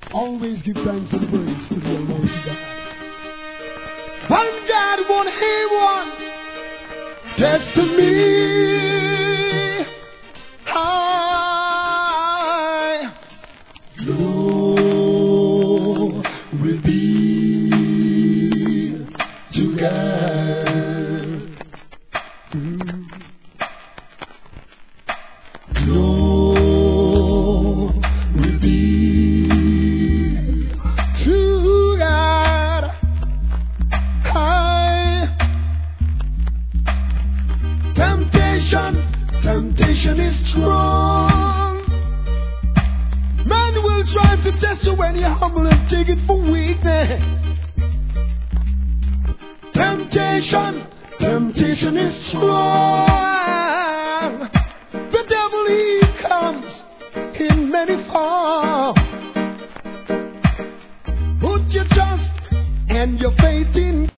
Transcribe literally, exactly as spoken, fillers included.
Always give thanks and praise to the Almighty God. One God, one aim, one destiny. I glory be to God. Mm. Glory be to God. I temptation, temptation is strong. Man will try to test you when you're humble and take it for weakness. Temptation, temptation is strong. The devil, he comes in many forms. Put your trust and your faith in